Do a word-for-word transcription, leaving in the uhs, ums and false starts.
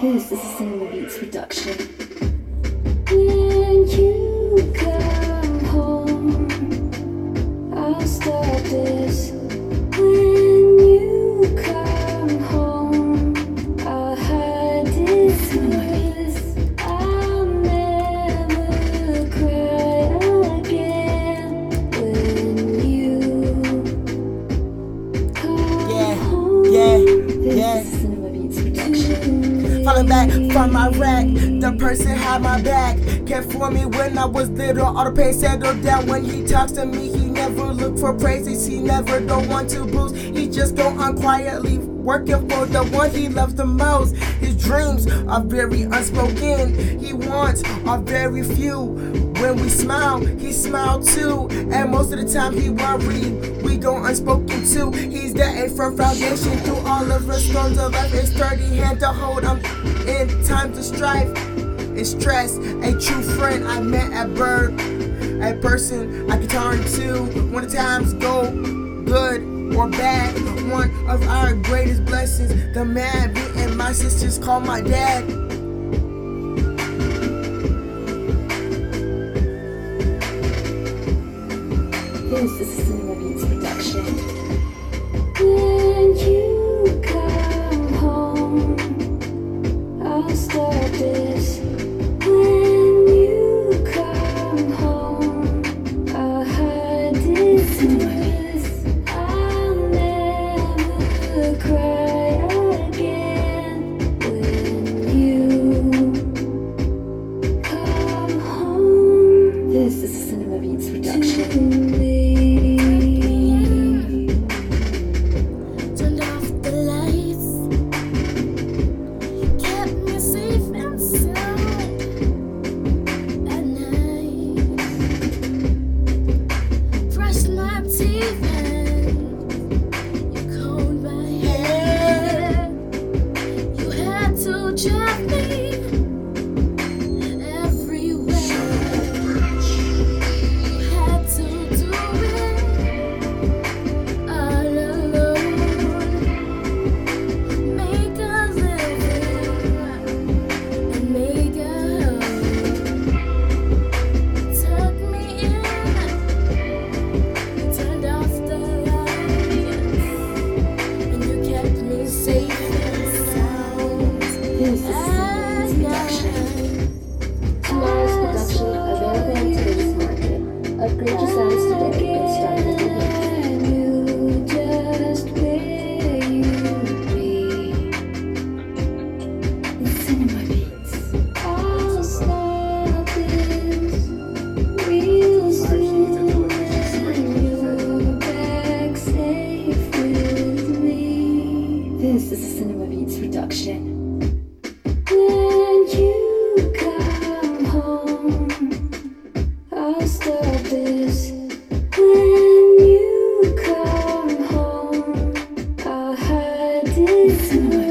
This is a Cinema Beats production. When you come home, I'll start this. When you come home, I'll hide this. I'll never cry again. When you come Yeah, home, yeah, this yeah. is a Cinema Beats production. Falling back from Iraq, the person had my back. Cared for me when I was little, all the pain settled down. When he talks to me, he never look for praises. He never don't want to bruise. He just go on quietly, working for the one he loves the most. His dreams are very unspoken. He wants are very few. When we smile, he smile too. And most of the time he worried. We go unspoken too. He's the A firm foundation through all of the storms of life. A sturdy hand to hold on in times of strife and stress. A true friend I met at birth. A person I can turn to when the times go good or bad. One of our greatest blessings. The man me and my sisters call my dad. This is a Cinema Beats production. When you come home, I'll start this. When you come home, I'll hide this. I'll never cry again. When you come home, this is a Cinema Beats production. This is a production. Tomorrow's production available on today's market. Upgrade your sounds today and start with you just where you be. The Cinema Beats. I'll start this real soon. You're back safe with me. This is a Cinema Beats production. When you come home, I'll start this. When you come home, I'll hide this.